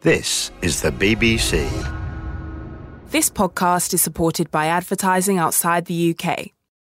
This is the BBC. This podcast is supported by advertising outside the UK.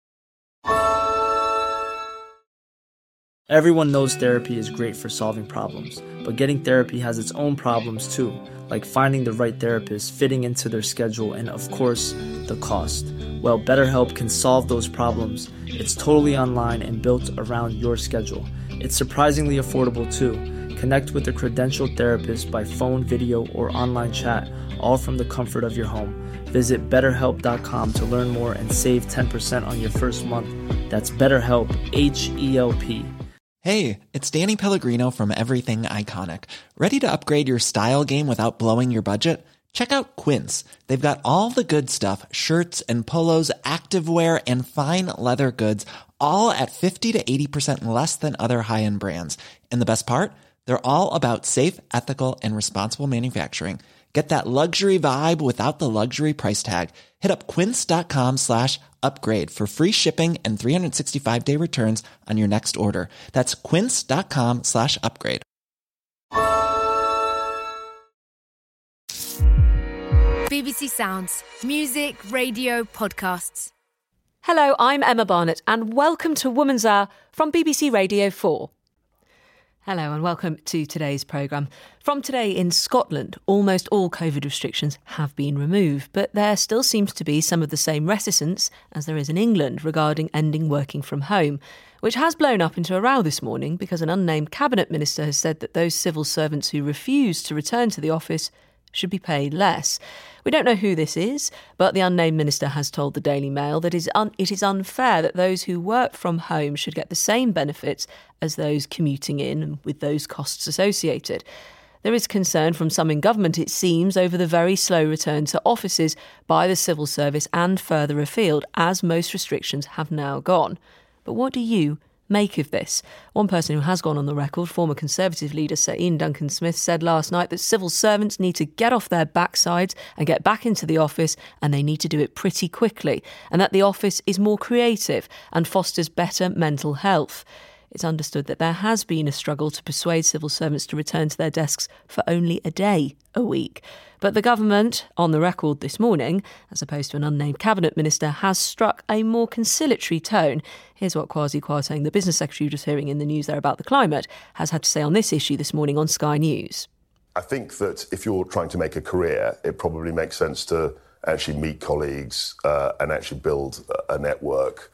Everyone knows therapy is great for solving problems, but getting therapy has its own problems too, like finding the right therapist, fitting into their schedule, and of course, the cost. Well, BetterHelp can solve those problems. It's totally online and built around your schedule. It's surprisingly affordable too. Connect with a credentialed therapist by phone, video, or online chat, all from the comfort of your home. Visit BetterHelp.com to learn more and save 10% on your first month. That's BetterHelp, H-E-L-P. Hey, it's Danny Pellegrino from Everything Iconic. Ready to upgrade your style game without blowing your budget? Check out Quince. They've got all the good stuff, shirts and polos, activewear, and fine leather goods, all at 50 to 80% less than other high-end brands. And the best part? They're all about safe, ethical, and responsible manufacturing. Get that luxury vibe without the luxury price tag. Hit up quince.com/upgrade for free shipping and 365-day returns on your next order. That's quince.com/upgrade. BBC Sounds. Music, radio, podcasts. Hello, I'm Emma Barnett and welcome to Woman's Hour from BBC Radio 4. Hello and welcome to today's programme. From today in Scotland, almost all COVID restrictions have been removed, but there still seems to be some of the same reticence as there is in England regarding ending working from home, which has blown up into a row this morning because an unnamed cabinet minister has said that those civil servants who refuse to return to the office should be paid less. We don't know who this is, but the unnamed minister has told the Daily Mail that it is unfair that those who work from home should get the same benefits as those commuting in and with those costs associated. There is concern from some in government, it seems, over the very slow return to offices by the civil service and further afield, as most restrictions have now gone. But what do you make of this? One person who has gone on the record, former Conservative leader Sir Ian Duncan-Smith, said last night that civil servants need to get off their backsides and get back into the office, and they need to do it pretty quickly, and that the office is more creative and fosters better mental health. It's understood that there has been a struggle to persuade civil servants to return to their desks for only a day a week. But the government, on the record this morning, as opposed to an unnamed cabinet minister, has struck a more conciliatory tone. Here's what Kwasi Kwarteng, the business secretary just hearing in the news there about the climate, has had to say on this issue this morning on Sky News. I think that if you're trying to make a career, it probably makes sense to actually meet colleagues and actually build a network,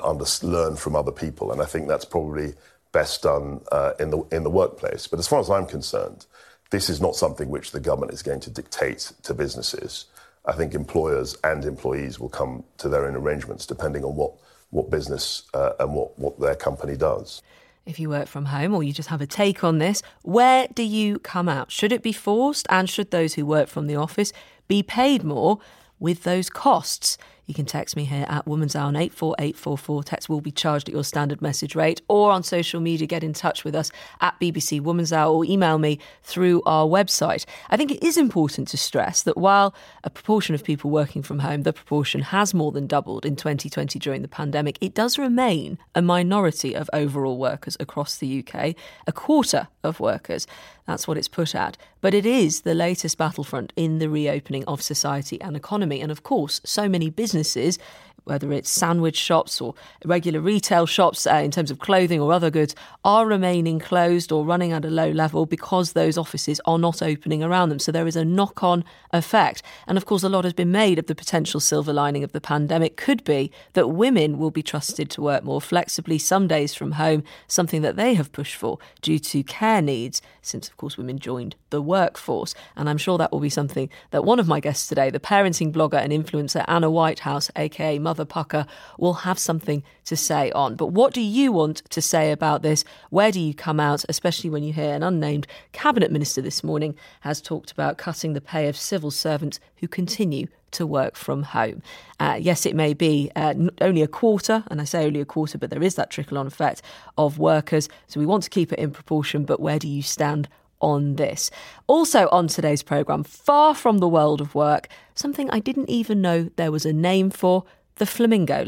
learn from other people. And I think that's probably best done in the workplace. But as far as I'm concerned, this is not something which the government is going to dictate to businesses. I think employers and employees will come to their own arrangements depending on what business and what their company does. If you work from home or you just have a take on this, where do you come out? Should it be forced, and should those who work from the office be paid more with those costs? You can text me here at Woman's Hour on 84844. Text will be charged at your standard message rate, or on social media, get in touch with us at BBC Woman's Hour or email me through our website. I think it is important to stress that while a proportion of people working from home, the proportion has more than doubled in 2020 during the pandemic, it does remain a minority of overall workers across the UK, a quarter of workers. That's what it's put at. But it is the latest battlefront in the reopening of society and economy. And of course, so many businesses, whether it's sandwich shops or regular retail shops in terms of clothing or other goods, are remaining closed or running at a low level because those offices are not opening around them. So there is a knock-on effect. And of course, a lot has been made of the potential silver lining of the pandemic could be that women will be trusted to work more flexibly some days from home, something that they have pushed for due to care needs since, of course, women joined the workforce. And I'm sure that will be something that one of my guests today, the parenting blogger and influencer Anna Whitehouse, aka Mother Pucker, will have something to say on. But what do you want to say about this? Where do you come out, especially when you hear an unnamed cabinet minister this morning has talked about cutting the pay of civil servants who continue to work from home? Yes, it may be only a quarter, and I say only a quarter, but there is that trickle-on effect of workers. So we want to keep it in proportion, but where do you stand on this? Also on today's programme, far from the world of work, something I didn't even know there was a name for, the flamingo leg.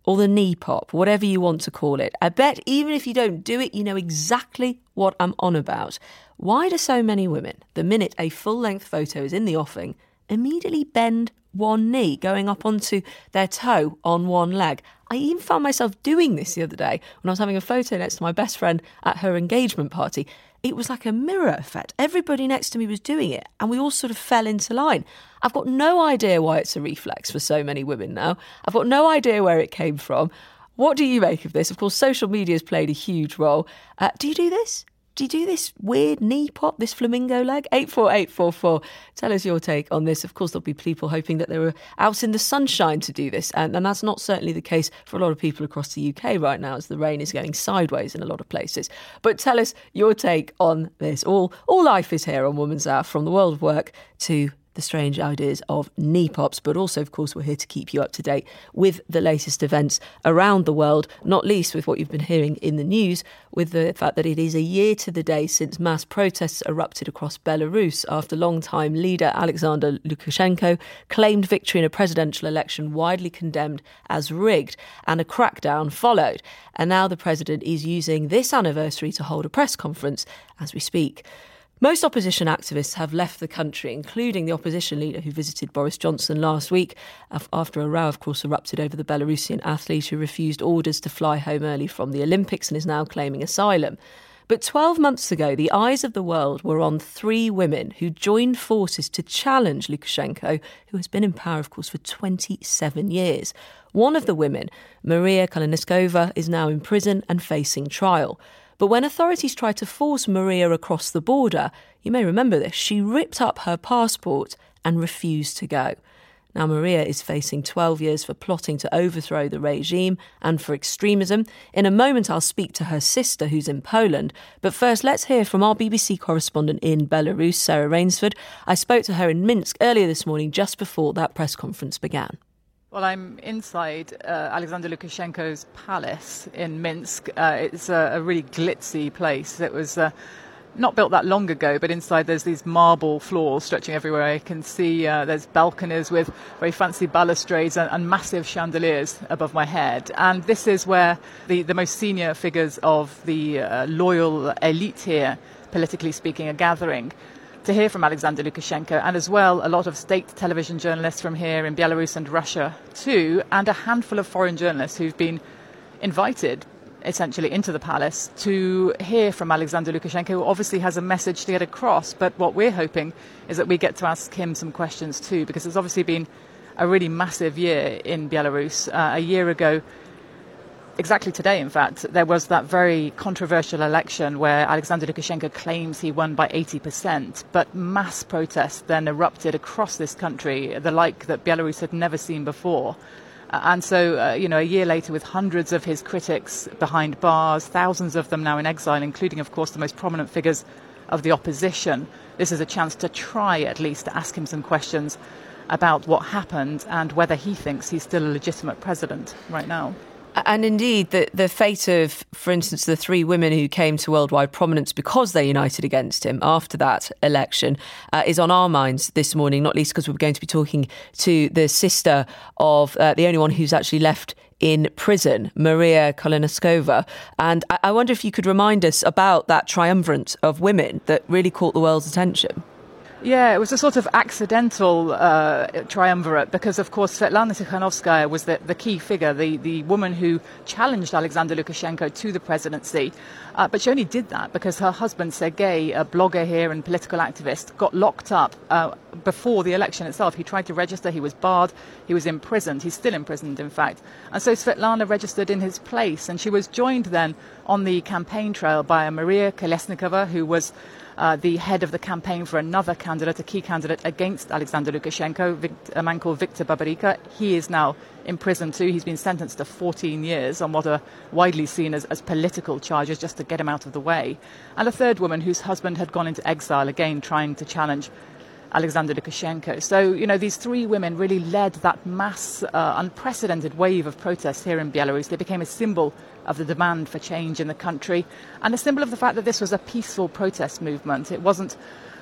or the knee pop, whatever you want to call it. I bet even if you don't do it, you know exactly what I'm on about. Why do so many women, the minute a full-length photo is in the offing, immediately bend one knee, going up onto their toe on one leg? I even found myself doing this the other day when I was having a photo next to my best friend at her engagement party. It was like a mirror effect. Everybody next to me was doing it, and we all sort of fell into line. I've got no idea why it's a reflex for so many women now. I've got no idea where it came from. What do you make of this? Of course, social media has played a huge role. Do you do this? Do you do this weird knee pop, this flamingo leg? 84844. Tell us your take on this. Of course, there'll be people hoping that they were out in the sunshine to do this. And that's not certainly the case for a lot of people across the UK right now, as the rain is going sideways in a lot of places. But tell us your take on this. All life is here on Woman's Hour, from the world of work to the strange ideas of knee pops. But also, of course, we're here to keep you up to date with the latest events around the world, not least with what you've been hearing in the news, with the fact that it is a year to the day since mass protests erupted across Belarus after long-time leader Alexander Lukashenko claimed victory in a presidential election widely condemned as rigged, and a crackdown followed. And now the president is using this anniversary to hold a press conference as we speak. Most opposition activists have left the country, including the opposition leader who visited Boris Johnson last week after a row, of course, erupted over the Belarusian athlete who refused orders to fly home early from the Olympics and is now claiming asylum. But 12 months ago, the eyes of the world were on 3 women who joined forces to challenge Lukashenko, who has been in power, of course, for 27 years. One of the women, Maria Kaleniskova, is now in prison and facing trial. But when authorities tried to force Maria across the border, you may remember this, she ripped up her passport and refused to go. Now, Maria is facing 12 years for plotting to overthrow the regime and for extremism. In a moment, I'll speak to her sister, who's in Poland. But first, let's hear from our BBC correspondent in Belarus, Sarah Rainsford. I spoke to her in Minsk earlier this morning, just before that press conference began. Well, I'm inside Alexander Lukashenko's palace in Minsk. It's a really glitzy place. It was not built that long ago, but inside there's these marble floors stretching everywhere. I can see there's balconies with very fancy balustrades and massive chandeliers above my head. And this is where the most senior figures of the loyal elite here, politically speaking, are gathering to hear from Alexander Lukashenko, and as well a lot of state television journalists from here in Belarus and Russia too, and a handful of foreign journalists who've been invited essentially into the palace to hear from Alexander Lukashenko, who obviously has a message to get across. But what we're hoping is that we get to ask him some questions too, because it's obviously been a really massive year in Belarus. A year ago, exactly today, in fact, there was that very controversial election where Alexander Lukashenko claims he won by 80%, but mass protests then erupted across this country, the like that Belarus had never seen before. And so, a year later, with hundreds of his critics behind bars, thousands of them now in exile, including, of course, the most prominent figures of the opposition, this is a chance to try, at least, to ask him some questions about what happened and whether he thinks he's still a legitimate president right now. And indeed, the fate of, for instance, the 3 women who came to worldwide prominence because they united against him after that election is on our minds this morning, not least because we're going to be talking to the sister of the only one who's actually left in prison, Maria Kaleniskova. And I wonder if you could remind us about that triumvirate of women that really caught the world's attention. Yeah, it was a sort of accidental triumvirate because, of course, Svetlana Tikhanovskaya was the key figure, the woman who challenged Alexander Lukashenko to the presidency. But she only did that because her husband, Sergei, a blogger here and political activist, got locked up before the election itself. He tried to register. He was barred. He was imprisoned. He's still imprisoned, in fact. And so Svetlana registered in his place. And she was joined then on the campaign trail by Maria Kolesnikova, who was the head of the campaign for another candidate, a key candidate against Alexander Lukashenko, a man called Viktor Babarika. He is now in prison too. He's been sentenced to 14 years on what are widely seen as political charges, just to get him out of the way. And a third woman whose husband had gone into exile, again trying to challenge Alexander Lukashenko. So, these 3 women really led that mass, unprecedented wave of protests here in Belarus. They became a symbol of the demand for change in the country and a symbol of the fact that this was a peaceful protest movement. It wasn't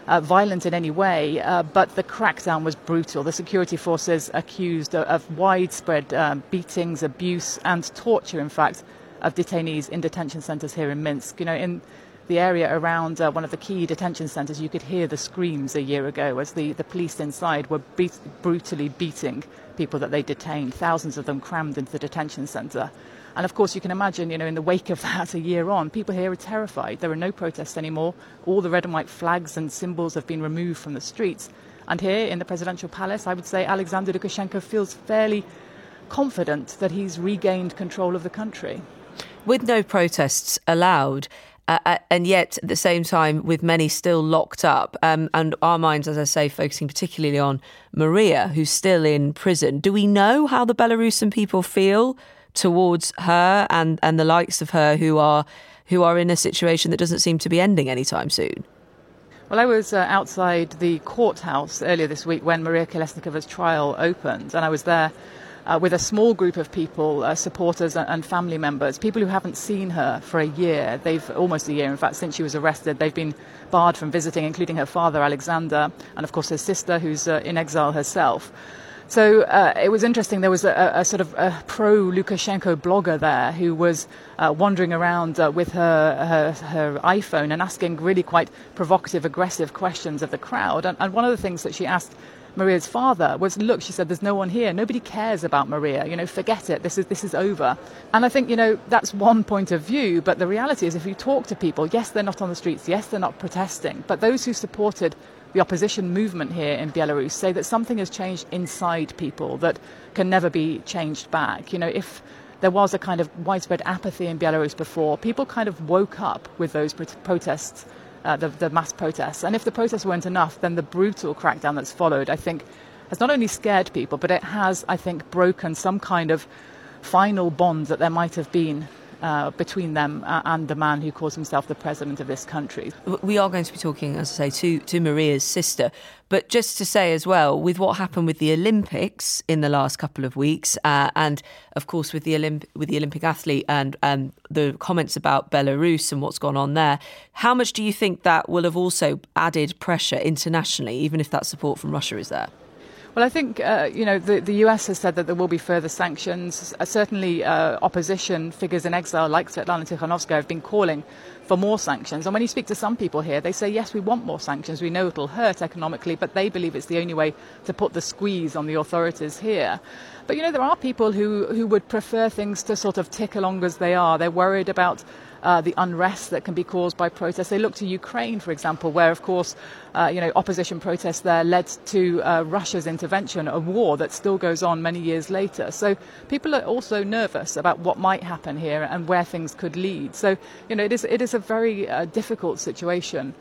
violent in any way, but the crackdown was brutal. The security forces accused of widespread beatings, abuse and torture, in fact, of detainees in detention centres here in Minsk. You know, in the area around one of the key detention centres, you could hear the screams a year ago as the police inside were brutally beating people that they detained, thousands of them crammed into the detention centre. And of course, you can imagine, you know, in the wake of that, a year on, people here are terrified. There are no protests anymore. All the red and white flags and symbols have been removed from the streets. And here in the presidential palace, I would say Alexander Lukashenko feels fairly confident that he's regained control of the country. With no protests allowed, and yet at the same time with many still locked up, and our minds, as I say, focusing particularly on Maria, who's still in prison. Do we know how the Belarusian people feel towards her and the likes of her who are in a situation that doesn't seem to be ending anytime soon? Well, I was outside the courthouse earlier this week when Maria Kolesnikova's trial opened, and I was there with a small group of people, supporters and family members, people who haven't seen her for a year. Almost a year, in fact, since she was arrested. They've been barred from visiting, including her father, Alexander, and of course her sister, who's in exile herself. So it was interesting. There was a sort of a pro-Lukashenko blogger there who was wandering around with her iPhone and asking really quite provocative, aggressive questions of the crowd. And one of the things that she asked Maria's father was, look, she said, there's no one here. Nobody cares about Maria. You know, forget it. This is over. And I think, you know, that's one point of view. But the reality is, if you talk to people, yes, they're not on the streets. Yes, they're not protesting. But those who supported the opposition movement here in Belarus say that something has changed inside people that can never be changed back. You know, if there was a kind of widespread apathy in Belarus before, people kind of woke up with those protests, the mass protests. And if the protests weren't enough, then the brutal crackdown that's followed, I think, has not only scared people, but it has, I think, broken some kind of final bond that there might have been between them and the man who calls himself the president of this country. We are going to be talking, as I say, to Maria's sister. But just to say as well, with what happened with the Olympics in the last couple of weeks, and of course with the Olympic athlete and the comments about Belarus and what's gone on there, how much do you think that will have also added pressure internationally, even if that support from Russia is there? Well, I think, the US has said that there will be further sanctions. Certainly, opposition figures in exile like Svetlana Tikhanovskaya have been calling for more sanctions. And when you speak to some people here, they say, yes, we want more sanctions. We know it'll hurt economically, but they believe it's the only way to put the squeeze on the authorities here. But, you know, there are people who would prefer things to sort of tick along as they are. They're worried about the unrest that can be caused by protests. They look to Ukraine, for example, where, of course, opposition protests there led to Russia's intervention, a war that still goes on many years later. So people are also nervous about what might happen here and where things could lead. So, you know, it is a very difficult situation.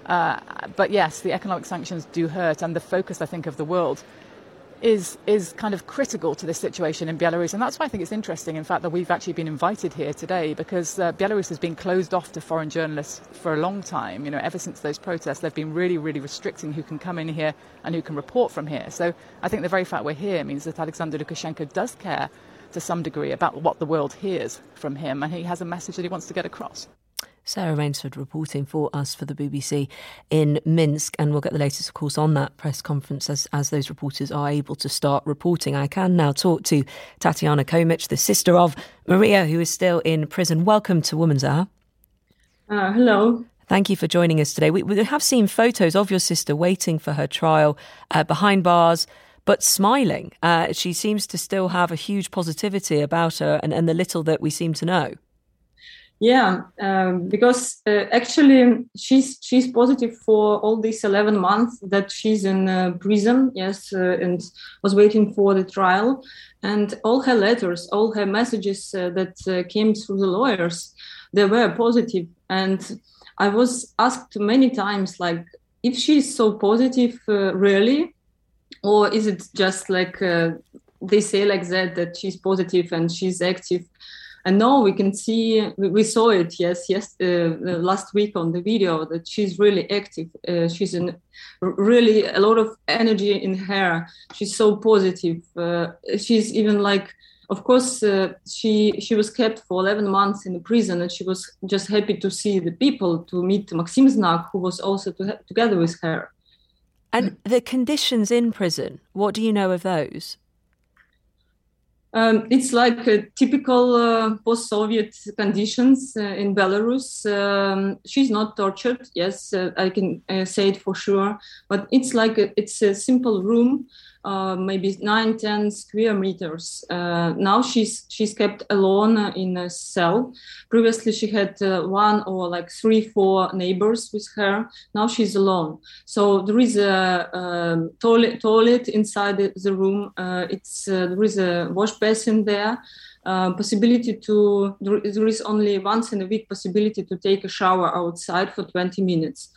But yes, the economic sanctions do hurt, and the focus, I think, of the world is kind of critical to this situation in Belarus. And that's why I think it's interesting, in fact, that we've actually been invited here today, because Belarus has been closed off to foreign journalists for a long time. You know, ever since those protests, they've been really, really restricting who can come in here and who can report from here. So I think the very fact we're here means that Alexander Lukashenko does care to some degree about what the world hears from him, and he has a message that he wants to get across. Sarah Rainsford reporting for us for the BBC in Minsk, and we'll get the latest, of course, on that press conference as those reporters are able to start reporting. I can now talk to Tatiana Komic, the sister of Maria, who is still in prison. Welcome to Woman's Hour. Hello. Thank you for joining us today. We have seen photos of your sister waiting for her trial behind bars, but smiling. She seems to still have a huge positivity about her and the little that we seem to know. Yeah, because actually she's positive for all these 11 months that she's in prison, yes, and was waiting for the trial. And all her letters, all her messages that came through the lawyers, they were positive. And I was asked many times, like, if she's so positive, really, or is it just like they say like that she's positive and she's active? And now we can see, we saw it, yes, last week on the video, that she's really active. She's in really a lot of energy in her. She's so positive. She's even like of course, she was kept for 11 months in the prison, and she was just happy to see the people, to meet Maxim Znak, who was also together with her. And the conditions in prison, what do you know of those? It's like typical post-Soviet conditions in Belarus. She's not tortured, yes, I can say it for sure, but it's like it's a simple room, maybe 9-10 square meters. Now she's kept alone in a cell. Previously she had 1 or like 3-4 neighbors with her. Now she's alone. So there is a toilet inside the room. There is a wash basin there. There is only once in a week possibility to take a shower outside for 20 minutes.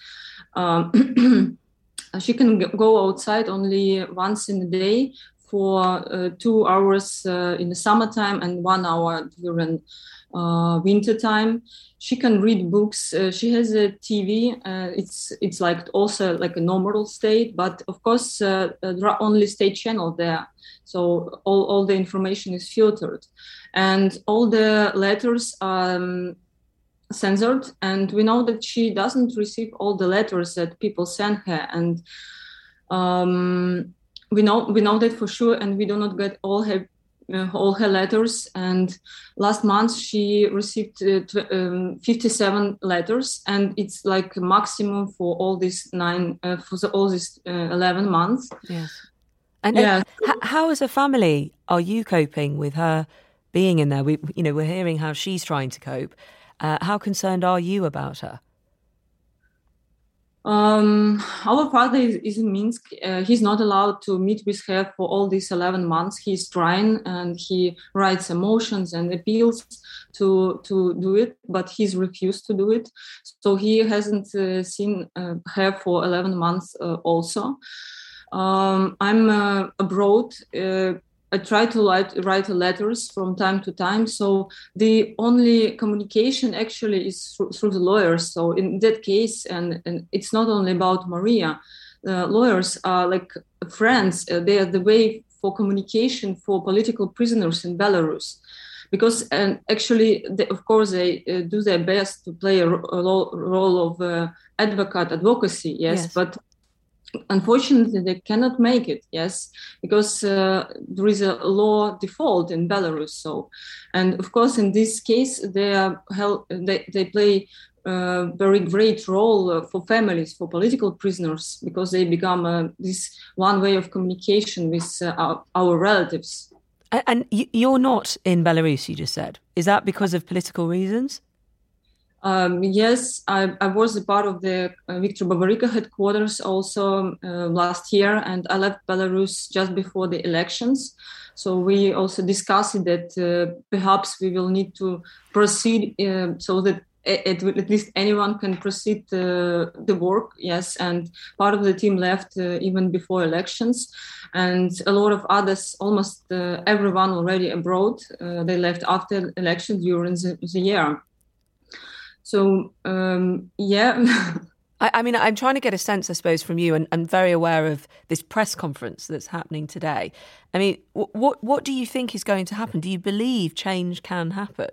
She can go outside only once in a day for 2 hours in the summertime and 1 hour during winter time. She can read books. She has a TV. It's like also like a normal state, but of course there are only state channels there. So all the information is filtered, and all the letters are censored, and we know that she doesn't receive all the letters that people send her, and we know that for sure, and we do not get all her letters. And last month she received 57 letters, and it's like a maximum for all these 11 months. Yes. And how as a family are you coping with her being in there? We're hearing how she's trying to cope. How concerned are you about her? Our father is in Minsk. He's not allowed to meet with her for all these 11 months. He's trying, and he writes motions and appeals to do it, but he's refused to do it. So he hasn't seen her for 11 months also. I'm abroad. I try to write letters from time to time. So the only communication actually is through the lawyers. So in that case, and it's not only about Maria, lawyers are like friends. They are the way for communication for political prisoners in Belarus. Because actually, of course, they do their best to play a role of advocacy, yes, but unfortunately, they cannot make it, yes, because there is a law default in Belarus. So, and of course, in this case, they play a very great role for families, for political prisoners, because they become this one way of communication with our relatives. And you're not in Belarus, you just said. Is that because of political reasons? Yes, I was a part of the Viktor Babarika headquarters also last year, and I left Belarus just before the elections. So we also discussed that perhaps we will need to proceed so that at least anyone can proceed the work, yes. And part of the team left even before elections, and a lot of others, almost everyone already abroad. They left after elections during the year. So, yeah. I mean, I'm trying to get a sense, I suppose, from you, and I'm very aware of this press conference that's happening today. I mean, what do you think is going to happen? Do you believe change can happen?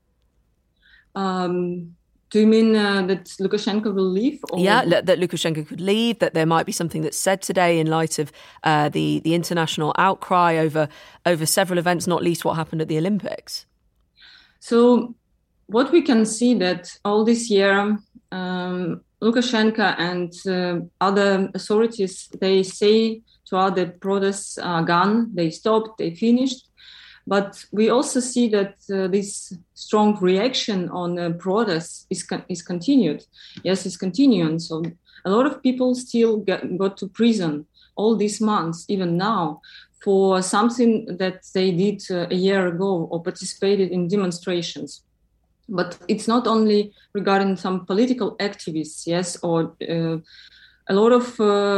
Do you mean that Lukashenko will leave? Or? Yeah, that Lukashenko could leave, that there might be something that's said today in light of the international outcry over several events, not least what happened at the Olympics. So what we can see that all this year, Lukashenko and other authorities, they say to other protests are gone, they stopped, they finished. But we also see that this strong reaction on protests is continued. Yes, it's continuing. So a lot of people still got to prison all these months, even now, for something that they did a year ago or participated in demonstrations. But it's not only regarding some political activists, yes, or a lot of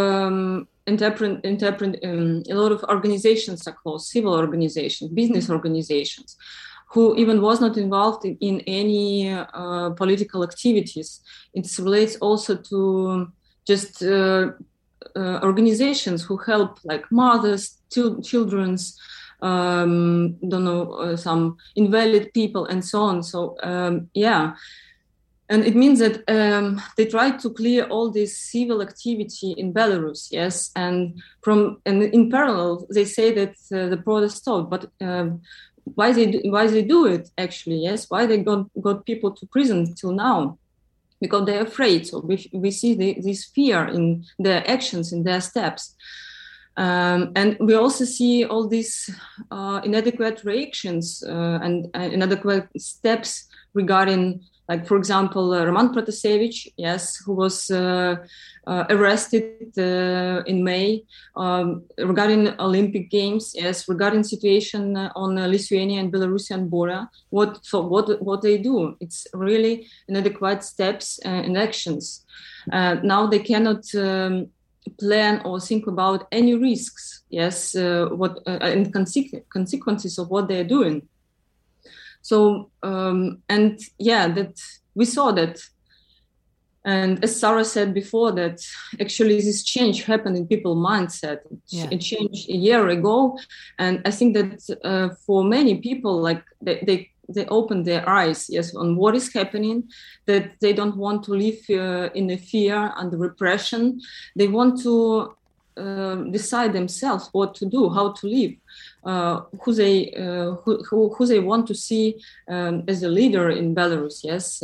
a lot of organizations are closed, civil organizations, business organizations, who even was not involved in any political activities. It relates also to just organizations who help, like mothers, children's, some invalid people and so on. So and it means that they tried to clear all this civil activity in Belarus, yes, and in parallel they say that the protest stopped, but why they do it actually? Yes, why they got people to prison till now? Because they're afraid. So we see this fear in their actions, in their steps. And we also see all these inadequate reactions and inadequate steps regarding, like, for example, Roman Protasevich, yes, who was arrested in May regarding Olympic Games, yes, regarding situation on Lithuania and Belarusian border. What they do? It's really inadequate steps and actions. Now they cannot plan or think about any risks, yes, and consequences of what they're doing. So, that we saw that. And as Sarah said before, that actually this change happened in people's mindset. It changed a year ago. And I think that for many people, like they opened their eyes, yes, on what is happening, that they don't want to live in a fear and repression. They want to decide themselves what to do, how to live. Who they want to see as a leader in Belarus, yes.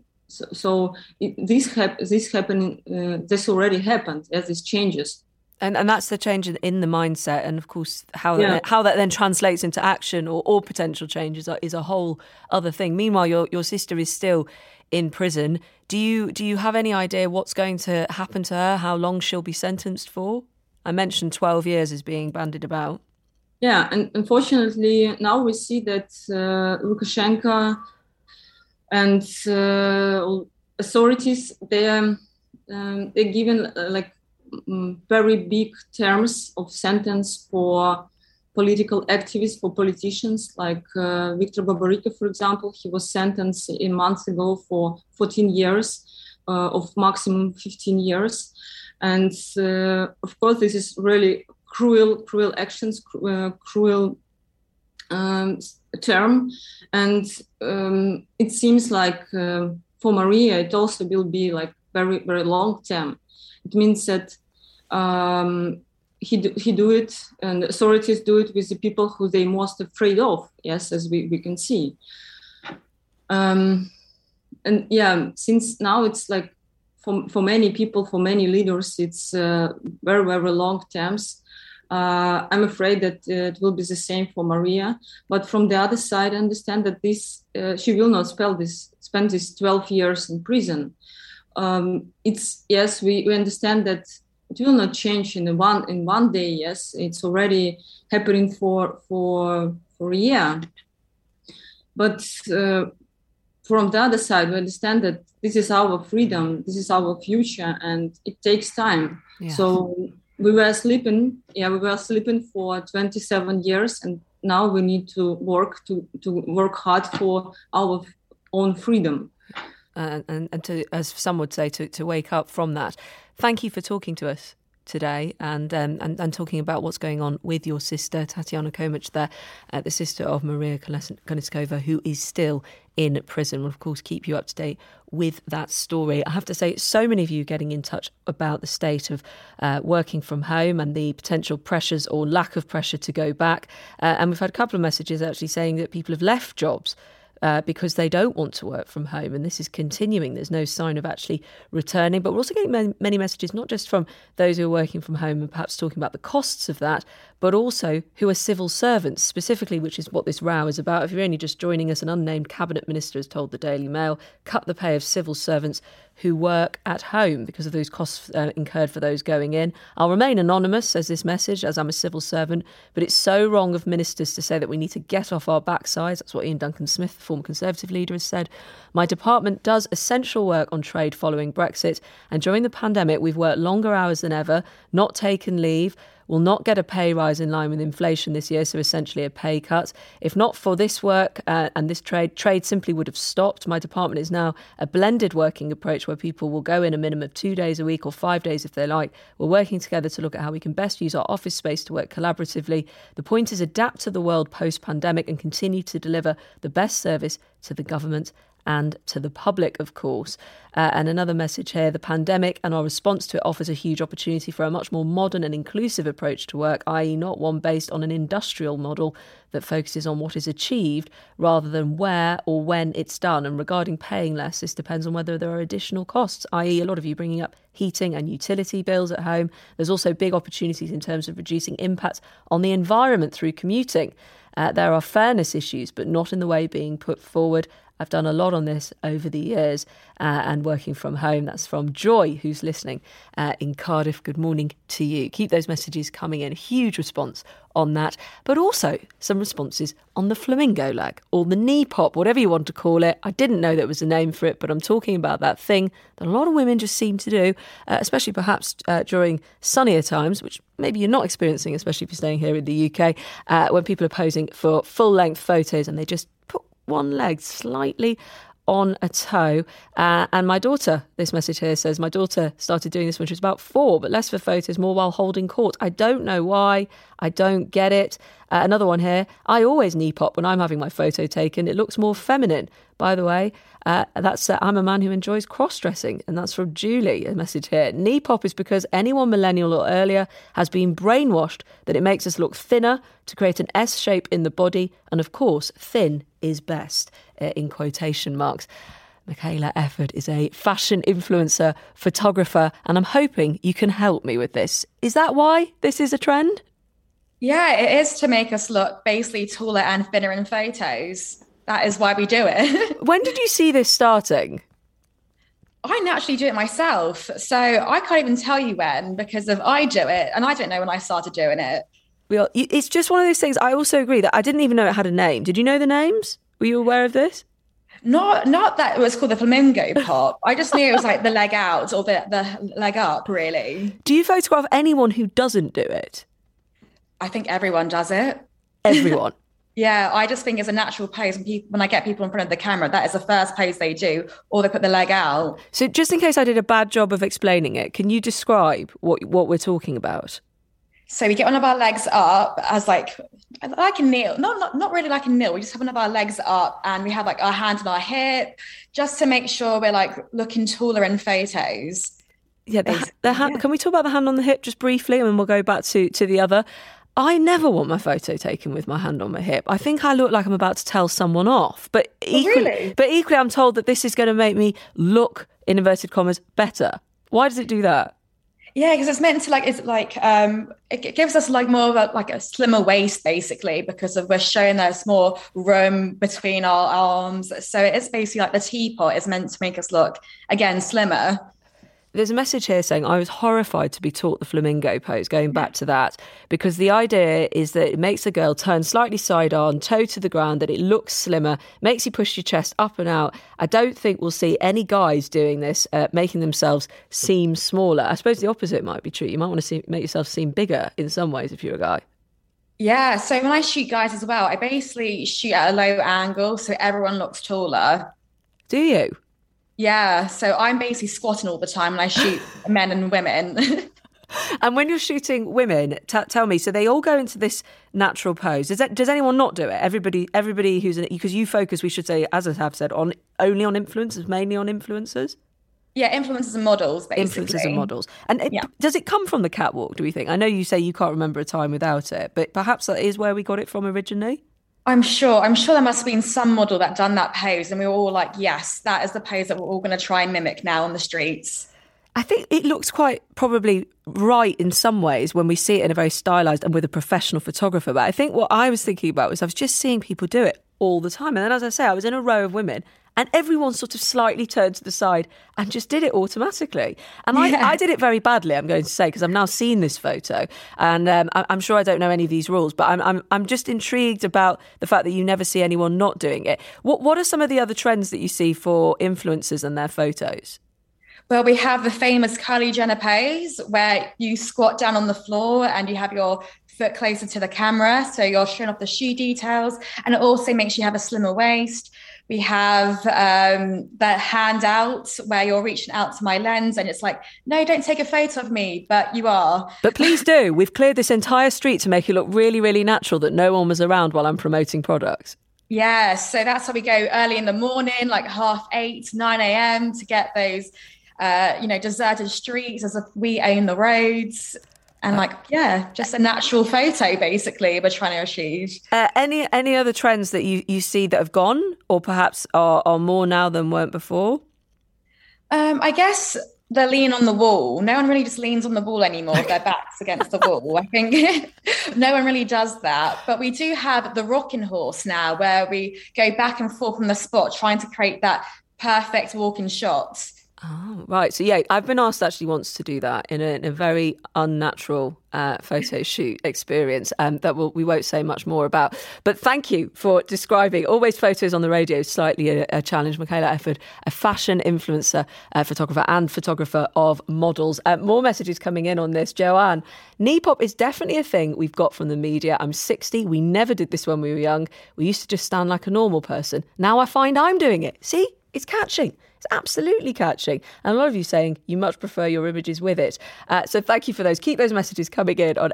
This already happened, as these changes. And that's the change in the mindset, and of course how that then translates into action or potential changes is a whole other thing. Meanwhile, your sister is still in prison. Do you have any idea what's going to happen to her? How long she'll be sentenced for? I mentioned 12 years as being bandied about. Yeah, and unfortunately now we see that Lukashenko and authorities they're given very big terms of sentence for political activists, for politicians, like Viktor Babarika, for example. He was sentenced a month ago for 14 years of maximum 15 years. And of course, this is really cruel actions, cruel term. And it seems like for Maria, it also will be like very, very long term. It means that he do it, and authorities do it with the people who they most afraid of. Yes, as we can see. Since now it's like for many people, for many leaders, it's very, very long terms. I'm afraid that it will be the same for Maria. But from the other side, I understand that she will not spend this 12 years in prison. We understand that it will not change in one day. Yes, it's already happening for a year. But from the other side, we understand that this is our freedom, this is our future, and it takes time. Yeah. So we were sleeping for 27 years, and now we need to work hard for our own freedom. And to, as some would say, to wake up from that. Thank you for talking to us today and talking about what's going on with your sister, Tatiana Komich, there, the sister of Maria Konniskova, who is still in prison. We'll, of course, keep you up to date with that story. I have to say, so many of you getting in touch about the state of working from home and the potential pressures or lack of pressure to go back. And we've had a couple of messages actually saying that people have left jobs because they don't want to work from home. And this is continuing. There's no sign of actually returning. But we're also getting many messages, not just from those who are working from home and perhaps talking about the costs of that, but also who are civil servants specifically, which is what this row is about. If you're only just joining us, an unnamed cabinet minister has told the Daily Mail, cut the pay of civil servants who work at home because of those costs incurred for those going in. I'll remain anonymous, says this message, as I'm a civil servant, but it's so wrong of ministers to say that we need to get off our backsides. That's what Ian Duncan-Smith, the former Conservative leader, has said. My department does essential work on trade following Brexit, and during the pandemic we've worked longer hours than ever, not taken leave. will not get a pay rise in line with inflation this year, so essentially a pay cut. If not for this work and this trade simply would have stopped. My department is now a blended working approach where people will go in a minimum of 2 days a week or 5 days if they like. We're working together to look at how we can best use our office space to work collaboratively. The point is adapt to the world post-pandemic and continue to deliver the best service to the government and to the public, of course. And another message here, the pandemic and our response to it offers a huge opportunity for a much more modern and inclusive approach to work, i.e. not one based on an industrial model that focuses on what is achieved rather than where or when it's done. And regarding paying less, this depends on whether there are additional costs, i.e. a lot of you bringing up heating and utility bills at home. There's also big opportunities in terms of reducing impacts on the environment through commuting. There are fairness issues, but not in the way being put forward. I've done a lot on this over the years and working from home. That's from Joy, who's listening in Cardiff. Good morning to you. Keep those messages coming in. Huge response on that, but also some responses on the flamingo leg or the knee pop, whatever you want to call it. I didn't know there was a name for it, but I'm talking about that thing that a lot of women just seem to do, especially perhaps during sunnier times, which maybe you're not experiencing, especially if you're staying here in the UK, when people are posing for full-length photos and they just put one leg slightly on a toe. And my daughter, this message here says, my daughter started doing this when she was about 4, but less for photos, more while holding court. I don't know why. I don't get it. Another one here. I always knee pop when I'm having my photo taken. It looks more feminine. By the way, I'm a man who enjoys cross-dressing, and that's from Julie, a message here. Knee pop is because anyone millennial or earlier has been brainwashed that it makes us look thinner to create an S shape in the body, and of course, thin is best, in quotation marks. Michaela Efford is a fashion influencer, photographer, and I'm hoping you can help me with this. Is that why this is a trend? Yeah, it is to make us look basically taller and thinner in photos. That is why we do it. When did you see this starting? I naturally do it myself. So I can't even tell you when, because I do it and I don't know when I started doing it. Well, it's just one of those things. I also agree that I didn't even know it had a name. Did you know the names? Were you aware of this? Not that it was called the flamingo pop. I just knew it was like the leg out or the leg up, really. Do you photograph anyone who doesn't do it? I think everyone does it. Everyone? Yeah, I just think it's a natural pose. When I get people in front of the camera, that is the first pose they do, or they put the leg out. So just in case I did a bad job of explaining it, can you describe what we're talking about? So we get one of our legs up as like a kneel, not really like a kneel. We just have one of our legs up and we have like our hand on our hip just to make sure we're like looking taller in photos. Yeah, the hand. Can we talk about the hand on the hip just briefly, and then we'll go back to the other? I never want my photo taken with my hand on my hip. I think I look like I'm about to tell someone off. But equally, I'm told that this is going to make me look, in inverted commas, better. Why does it do that? Yeah, because it's meant to it gives us like more of a slimmer waist, basically, because we're showing there's more room between our arms. So it's basically like the teapot is meant to make us look, again, slimmer. There's a message here saying, I was horrified to be taught the flamingo pose, going back to that, because the idea is that it makes a girl turn slightly side on, toe to the ground, that it looks slimmer, makes you push your chest up and out. I don't think we'll see any guys doing this, making themselves seem smaller. I suppose the opposite might be true. You might want to make yourself seem bigger in some ways if you're a guy. Yeah, so when I shoot guys as well, I basically shoot at a low angle so everyone looks taller. Do you? Yeah, so I'm basically squatting all the time when I shoot men and women. And when you're shooting women, tell me, so they all go into this natural pose. Does anyone not do it? Everybody who's in it, because you focus, we should say, as I have said, only on influencers, mainly on influencers? Yeah, influencers and models, basically. Influencers and models. And does it come from the catwalk, do we think? I know you say you can't remember a time without it, but perhaps that is where we got it from originally? I'm sure there must have been some model that done that pose and we were all like, yes, that is the pose that we're all going to try and mimic now on the streets. I think it looks quite probably right in some ways when we see it in a very stylised and with a professional photographer. But I think what I was thinking about was I was just seeing people do it all the time. And then, as I say, I was in a row of women and everyone sort of slightly turned to the side and just did it automatically. And I did it very badly, I'm going to say, because I've now seen this photo and I'm sure I don't know any of these rules, but I'm just intrigued about the fact that you never see anyone not doing it. What are some of the other trends that you see for influencers and their photos? Well, we have the famous Kylie Jenner pose where you squat down on the floor and you have your foot closer to the camera, so you're showing off the shoe details, and it also makes you have a slimmer waist. We have the hand out where you're reaching out to my lens and it's like, no, don't take a photo of me, but you are. But please do. We've cleared this entire street to make it look really, really natural that no one was around while I'm promoting products. Yeah, so that's how we go early in the morning, like 8:30, 9 a.m. to get those, deserted streets as if we own the roads. And just a natural photo, basically, we're trying to achieve. Any other trends that you see that have gone or perhaps are more now than weren't before? I guess the lean on the wall. No one really just leans on the wall anymore with their backs against the wall. I think no one really does that. But we do have the rocking horse now where we go back and forth from the spot trying to create that perfect walking shot. Oh, right. So, yeah, I've been asked actually once to do that in a very unnatural photo shoot experience that we won't say much more about. But thank you for describing. Always photos on the radio, slightly a challenge. Michaela Efford, a fashion influencer, photographer and photographer of models. More messages coming in on this. Joanne, knee pop is definitely a thing we've got from the media. I'm 60. We never did this when we were young. We used to just stand like a normal person. Now I find I'm doing it. See, it's catching. It's absolutely catching. And a lot of you saying you much prefer your images with it. So thank you for those. Keep those messages coming in on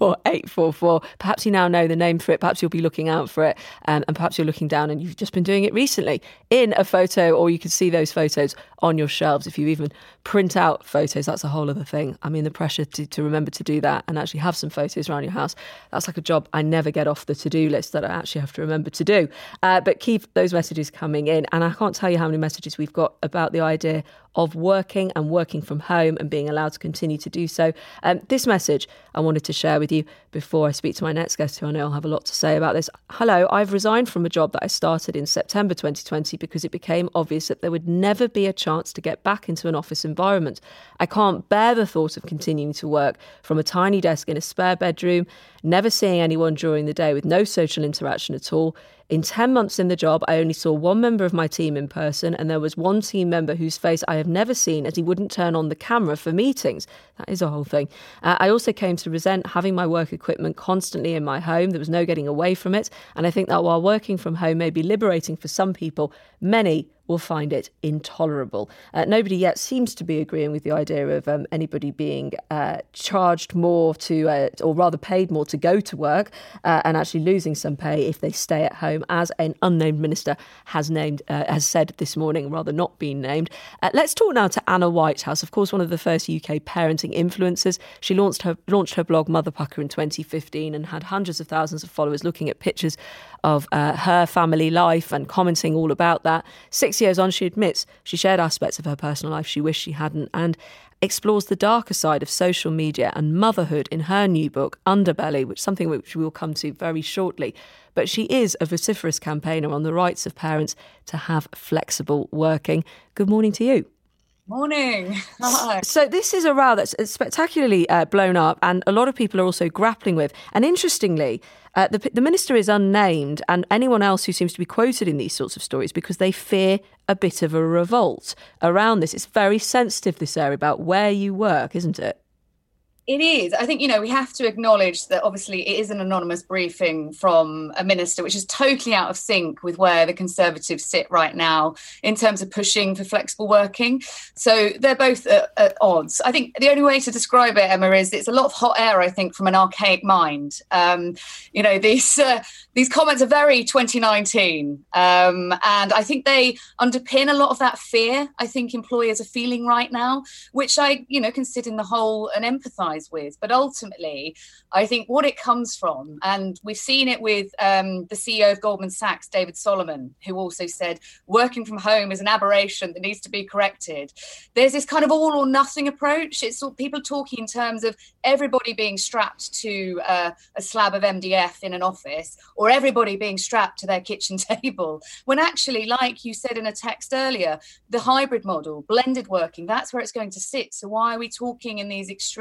84844. Perhaps you now know the name for it. Perhaps you'll be looking out for it. And perhaps you're looking down and you've just been doing it recently in a photo, or you can see those photos on your shelves. If you even print out photos, that's a whole other thing. I mean, the pressure to remember to do that and actually have some photos around your house, that's like a job I never get off the to-do list that I actually have to remember to do. But keep those messages coming in. And I can't tell you how many messages we've got about the idea of working and working from home and being allowed to continue to do so. This message I wanted to share with you before I speak to my next guest, who I know will have a lot to say about this. Hello, I've resigned from a job that I started in September 2020 because it became obvious that there would never be a chance to get back into an office environment. I can't bear the thought of continuing to work from a tiny desk in a spare bedroom, never seeing anyone during the day with no social interaction at all. In 10 months in the job, I only saw one member of my team in person, and there was one team member whose face I have never seen as he wouldn't turn on the camera for meetings. That is a whole thing. I also came to resent having my work equipment constantly in my home. There was no getting away from it. And I think that while working from home may be liberating for some people, many will find it intolerable. Nobody yet seems to be agreeing with the idea of anybody being charged more to, or rather paid more to go to work and actually losing some pay if they stay at home, as an unnamed minister has said this morning, rather not being named. Let's talk now to Anna Whitehouse, of course, one of the first UK parenting influencers. She launched her blog Mother Pucker in 2015 and had hundreds of thousands of followers looking at pictures of her family life and commenting all about that. 6 years on, she admits she shared aspects of her personal life she wished she hadn't, and explores the darker side of social media and motherhood in her new book, Underbelly, which is something which we'll come to very shortly. But she is a vociferous campaigner on the rights of parents to have flexible working. Good morning to you. Morning. Hi. So this is a row that's spectacularly blown up, and a lot of people are also grappling with. And interestingly, the minister is unnamed, and anyone else who seems to be quoted in these sorts of stories, because they fear a bit of a revolt around this. It's very sensitive, this area about where you work, isn't it? It is. I think, we have to acknowledge that obviously it is an anonymous briefing from a minister, which is totally out of sync with where the Conservatives sit right now in terms of pushing for flexible working. So they're both at odds. I think the only way to describe it, Emma, is it's a lot of hot air, I think, from an archaic mind. These comments are very 2019. And I think they underpin a lot of that fear I think employers are feeling right now, which I, can sit in the whole and empathise with. But ultimately, I think what it comes from, and we've seen it with the CEO of Goldman Sachs, David Solomon, who also said working from home is an aberration that needs to be corrected. There's this kind of all or nothing approach. It's people talking in terms of everybody being strapped to a slab of MDF in an office, or everybody being strapped to their kitchen table, when actually, like you said in a text earlier, the hybrid model, blended working, that's where it's going to sit. So why are we talking in these extremes?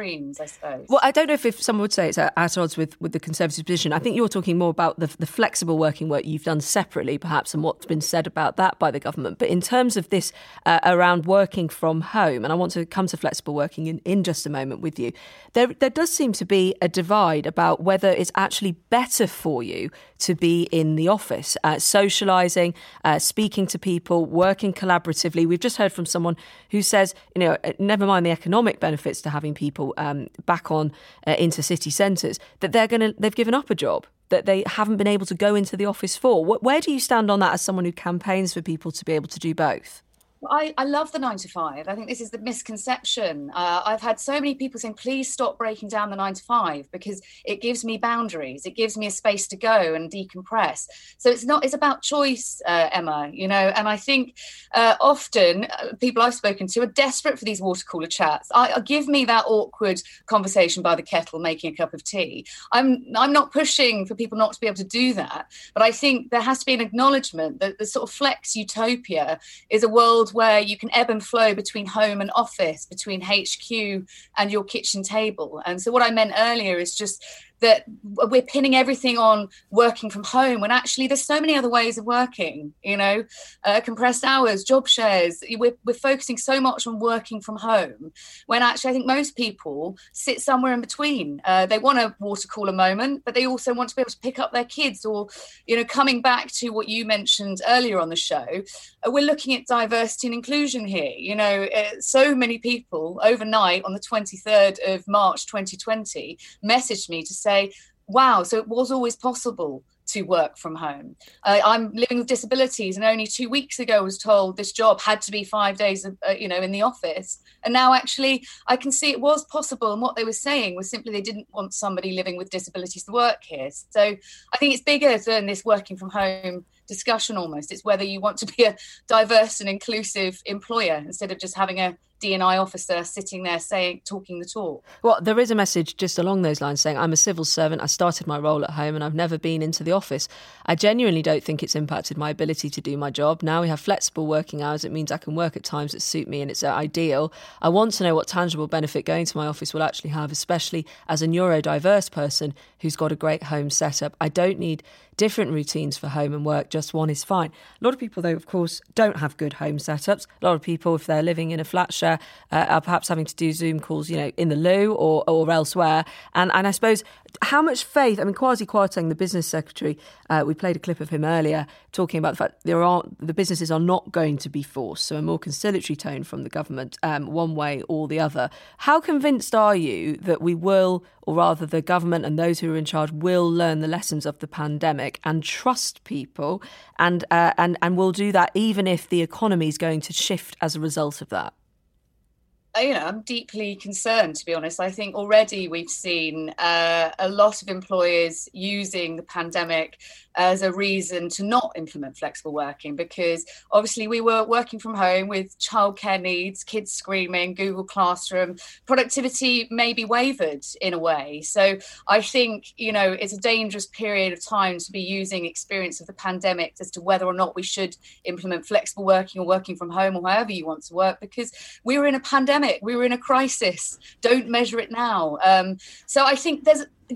I suppose. Well, I don't know if someone would say it's at odds with the Conservative position. I think you're talking more about the flexible working work you've done separately, perhaps, and what's been said about that by the government. But in terms of this around working from home, and I want to come to flexible working in just a moment with you, there does seem to be a divide about whether it's actually better for you to be in the office, socialising, speaking to people, working collaboratively. We've just heard from someone who says, never mind the economic benefits to having people back on into city centres, that they've given up a job that they haven't been able to go into the office for. Where do you stand on that as someone who campaigns for people to be able to do both? I love the 9 to 5. I think this is the misconception. I've had so many people saying, please stop breaking down the 9 to 5 because it gives me boundaries. It gives me a space to go and decompress. So it's about choice, Emma, and I think often people I've spoken to are desperate for these water cooler chats. Give me that awkward conversation by the kettle, making a cup of tea. I'm not pushing for people not to be able to do that, but I think there has to be an acknowledgement that the sort of flex utopia is a world where you can ebb and flow between home and office, between HQ and your kitchen table. And so what I meant earlier is just that we're pinning everything on working from home when actually there's so many other ways of working, compressed hours, job shares. We're focusing so much on working from home when actually I think most people sit somewhere in between. They want a water cooler moment, but they also want to be able to pick up their kids or, coming back to what you mentioned earlier on the show, we're looking at diversity and inclusion here. So many people overnight on the 23rd of March 2020 messaged me to say, wow, so it was always possible to work from home. I'm living with disabilities and only 2 weeks ago was told this job had to be 5 days, in the office. And now actually I can see it was possible. And what they were saying was simply they didn't want somebody living with disabilities to work here. So I think it's bigger than this working from home discussion almost. It's whether you want to be a diverse and inclusive employer instead of just having a D&I officer sitting there talking the talk. Well, there is a message just along those lines saying, I'm a civil servant, I started my role at home and I've never been into the office. I genuinely don't think it's impacted my ability to do my job. Now we have flexible working hours. It means I can work at times that suit me and it's ideal. I want to know what tangible benefit going to my office will actually have, especially as a neurodiverse person who's got a great home setup. I don't need different routines for home and work, just one is fine. A lot of people, though, of course, don't have good home setups. A lot of people, if they're living in a flat share, are perhaps having to do Zoom calls, in the loo or elsewhere. And I suppose, how much faith, Kwasi Kwarteng, the business secretary, we played a clip of him earlier, talking about the fact the businesses are not going to be forced, so a more conciliatory tone from the government, one way or the other. How convinced are you that we will, or rather the government and those who are in charge will learn the lessons of the pandemic and trust people and will do that even if the economy is going to shift as a result of that? I'm deeply concerned, to be honest. I think already we've seen a lot of employers using the pandemic as a reason to not implement flexible working, because obviously we were working from home with childcare needs, kids screaming, Google Classroom, productivity may be wavered in a way. So I think, it's a dangerous period of time to be using experience of the pandemic as to whether or not we should implement flexible working or working from home or however you want to work, because we were in a pandemic, we were in a crisis. Don't measure it now. So I think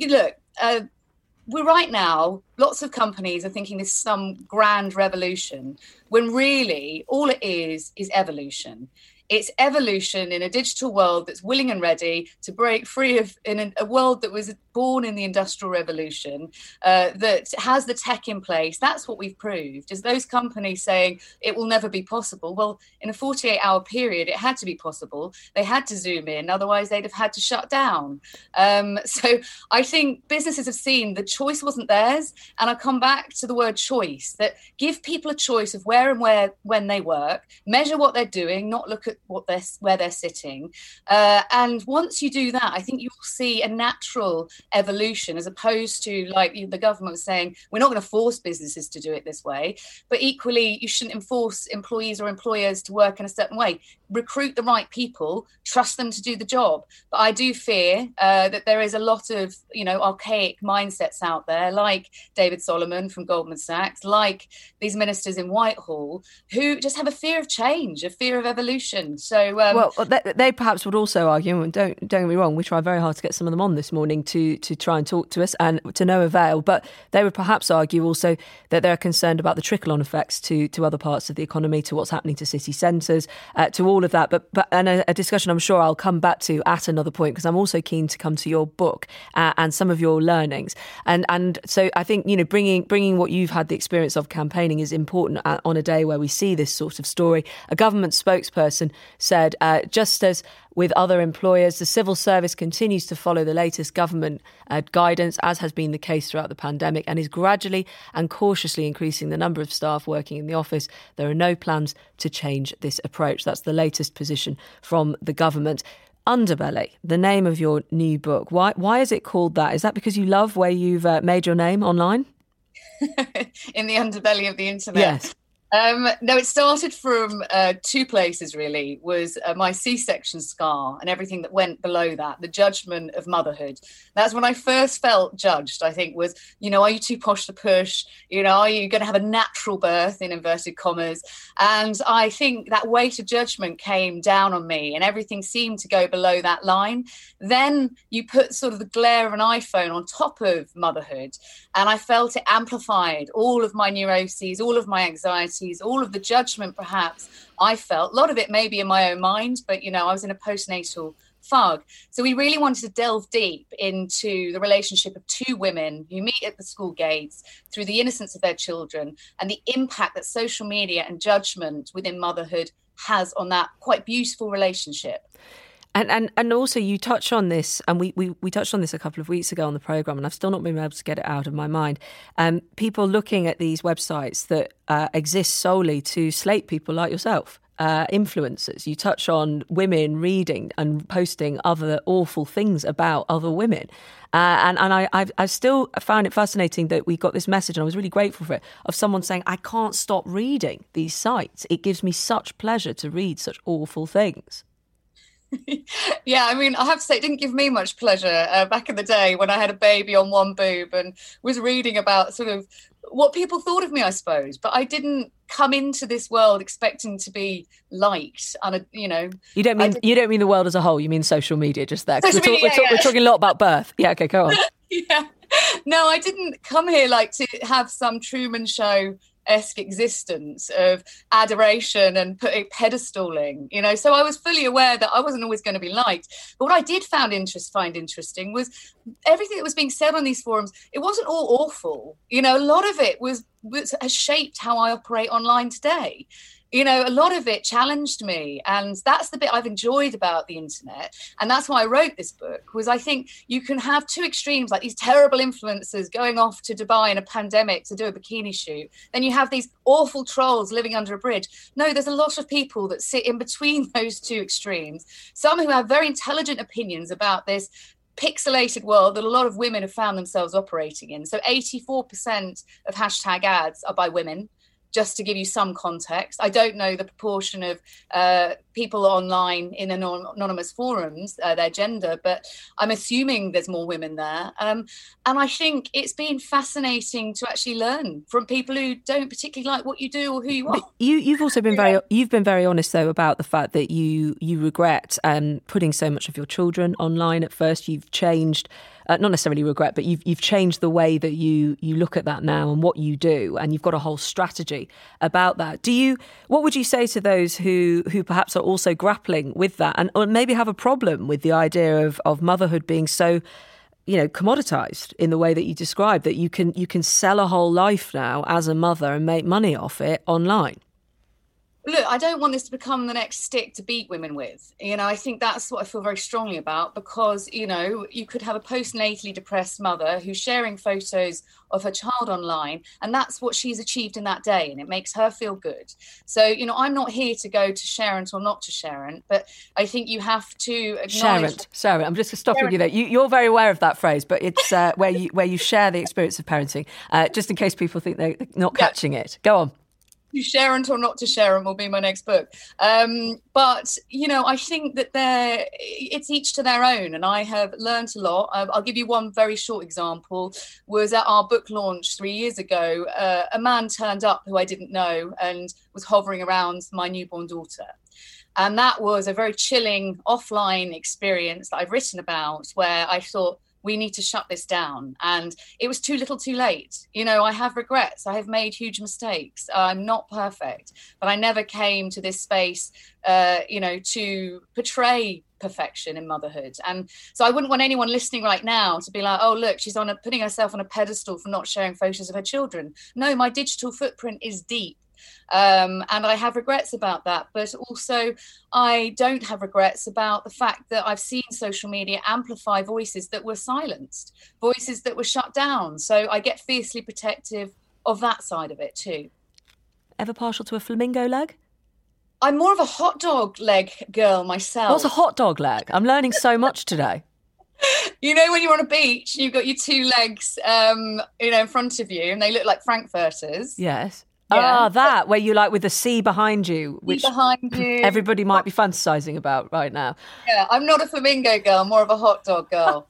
we're right now, lots of companies are thinking this is some grand revolution, when really all it is evolution. It's evolution in a digital world that's willing and ready to break free of in a world that was born in the Industrial Revolution, that has the tech in place. That's what we've proved, is those companies saying it will never be possible. Well, in a 48-hour period, it had to be possible. They had to zoom in, otherwise they'd have had to shut down. So I think businesses have seen the choice wasn't theirs. And I come back to the word choice, that give people a choice of where and when they work, measure what they're doing, not look at where they're sitting. And once you do that, I think you'll see a natural evolution, as opposed to, like the government was saying, we're not going to force businesses to do it this way. But equally, you shouldn't enforce employees or employers to work in a certain way. Recruit the right people, trust them to do the job. But I do fear that there is a lot of, archaic mindsets out there, like David Solomon from Goldman Sachs, like these ministers in Whitehall, who just have a fear of change, a fear of evolution. question. So, well, they perhaps would also argue, and don't get me wrong, we try very hard to get some of them on this morning to try and talk to us, and to no avail. But they would perhaps argue also that they're concerned about the trickle-on effects to other parts of the economy, to what's happening to city centres, to all of that. But a discussion I'm sure I'll come back to at another point, because I'm also keen to come to your book and some of your learnings. And so I think, bringing what you've had the experience of campaigning is important on a day where we see this sort of story. A government spokesperson said, just as with other employers, the civil service continues to follow the latest government guidance, as has been the case throughout the pandemic, and is gradually and cautiously increasing the number of staff working in the office. There are no plans to change this approach. That's the latest position from the government. Underbelly, the name of your new book. Why is it called that? Is that because you love where you've made your name online? In the underbelly of the internet. Yes. No, it started from two places, really. Was my C-section scar and everything that went below that, the judgment of motherhood. That's when I first felt judged, I think, was, are you too posh to push? Are you going to have a natural birth, in inverted commas? And I think that weight of judgment came down on me, and everything seemed to go below that line. Then you put sort of the glare of an iPhone on top of motherhood, and I felt it amplified all of my neuroses, all of my anxiety, all of the judgment, perhaps, I felt. A lot of it maybe in my own mind, but, I was in a postnatal fog. So we really wanted to delve deep into the relationship of two women who meet at the school gates through the innocence of their children, and the impact that social media and judgment within motherhood has on that quite beautiful relationship. And also you touch on this, and we touched on this a couple of weeks ago on the programme, and I've still not been able to get it out of my mind. People looking at these websites that exist solely to slate people like yourself, influencers. You touch on women reading and posting other awful things about other women. And I've still found it fascinating that we got this message, and I was really grateful for it, of someone saying, I can't stop reading these sites. It gives me such pleasure to read such awful things. Yeah, I mean, I have to say, it didn't give me much pleasure back in the day when I had a baby on one boob and was reading about sort of what people thought of me, I suppose. But I didn't come into this world expecting to be liked. And you don't mean the world as a whole. You mean social media, just there. We're talking a lot about birth. Yeah, okay, go on. Yeah, no, I didn't come here like to have some Truman Show-esque existence of adoration and pedestaling, so I was fully aware that I wasn't always going to be liked. But what I did find interesting was everything that was being said on these forums. It wasn't all awful, a lot of it has shaped how I operate online today. A lot of it challenged me, and that's the bit I've enjoyed about the internet. And that's why I wrote this book, was I think you can have two extremes, like these terrible influencers going off to Dubai in a pandemic to do a bikini shoot. Then you have these awful trolls living under a bridge. No, there's a lot of people that sit in between those two extremes. Some who have very intelligent opinions about this pixelated world that a lot of women have found themselves operating in. So 84% of hashtag ads are by women. Just to give you some context, I don't know the proportion of people online in anonymous forums, their gender, but I'm assuming there's more women there. And I think it's been fascinating to actually learn from people who don't particularly like what you do or who you are. You've also been very honest, though, about the fact that you regret putting so much of your children online. At first, you've changed. Not necessarily regret, but you've changed the way that you look at that now and what you do, and you've got a whole strategy about that. What would you say to those who perhaps are also grappling with that, and or maybe have a problem with the idea of motherhood being so, commoditized in the way that you described, that you can sell a whole life now as a mother and make money off it online? Look, I don't want this to become the next stick to beat women with. I think that's what I feel very strongly about, because, you could have a postnatally depressed mother who's sharing photos of her child online, and that's what she's achieved in that day, and it makes her feel good. So, I'm not here to go to Sharent or not to Sharent, but I think you have to acknowledge... Sharent. I'm just stopping you there. You're very aware of that phrase, but it's where you share the experience of parenting, just in case people think they're not catching it. Go on. To Sharent or not to Sharent will be my next book. But, I think that it's each to their own. And I have learned a lot. I'll give you one very short example. Was at our book launch 3 years ago, a man turned up who I didn't know and was hovering around my newborn daughter. And that was a very chilling offline experience that I've written about, where I thought, we need to shut this down. And it was too little too late. You know, I have regrets. I have made huge mistakes. I'm not perfect, but I never came to this space, to portray perfection in motherhood. And so I wouldn't want anyone listening right now to be like, oh, look, she's putting herself on a pedestal for not sharing photos of her children. No, my digital footprint is deep. And I have regrets about that, but also I don't have regrets about the fact that I've seen social media amplify voices that were silenced, voices that were shut down. So I get fiercely protective of that side of it too. Ever partial to a flamingo leg? I'm more of a hot dog leg girl myself. What's a hot dog leg? I'm learning so much today. You know, when you're on a beach, you've got your two legs, in front of you, and they look like frankfurters. Yes. Yeah. That, where you like with the sea behind you, which behind you. Everybody might be fantasizing about right now. Yeah, I'm not a flamingo girl, more of a hot dog girl.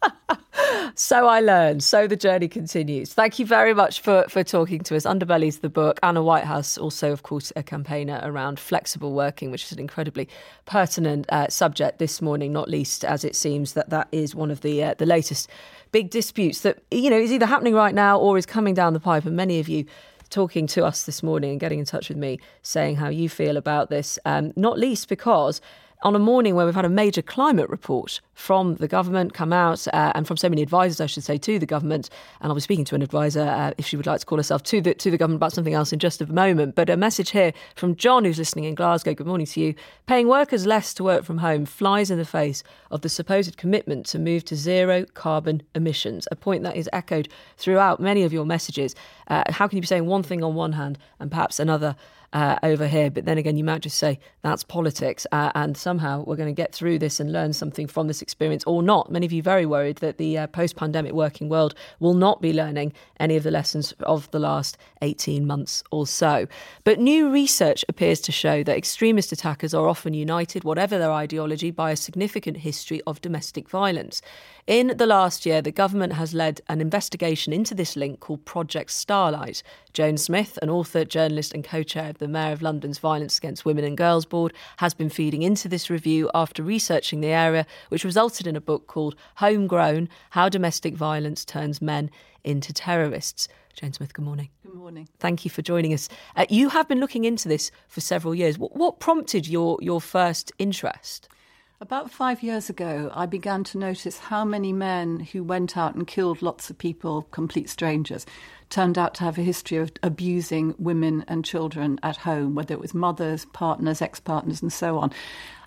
So I learned. So the journey continues. Thank you very much for talking to us. Underbelly's the book. Anna Whitehouse, also, of course, a campaigner around flexible working, which is an incredibly pertinent subject this morning, not least as it seems that is one of the latest big disputes that, is either happening right now or is coming down the pipe. And many of you talking to us this morning and getting in touch with me saying how you feel about this, not least because on a morning where we've had a major climate report from the government come out and from so many advisors, I should say, to the government. And I'll be speaking to an advisor, if she would like to call herself, to the government about something else in just a moment. But a message here from John, who's listening in Glasgow. Good morning to you. Paying workers less to work from home flies in the face of the supposed commitment to move to zero carbon emissions, a point that is echoed throughout many of your messages. How can you be saying one thing on one hand and perhaps another over here? But then again, you might just say that's politics and somehow we're going to get through this and learn something from this experience or not. Many of you very worried that the post-pandemic working world will not be learning any of the lessons of the last 18 months or so. But new research appears to show that extremist attackers are often united, whatever their ideology, by a significant history of domestic violence. In the last year, the government has led an investigation into this link called Project Starlight. Joan Smith, an author, journalist and co-chair of the Mayor of London's Violence Against Women and Girls Board, has been feeding into this review after researching the area, which resulted in a book called Homegrown: How Domestic Violence Turns Men into Terrorists. Joan Smith, good morning. Good morning. Thank you for joining us. You have been looking into this for several years. What prompted your first interest? About 5 years ago, I began to notice how many men who went out and killed lots of people, complete strangers, turned out to have a history of abusing women and children at home, whether it was mothers, partners, ex-partners, and so on.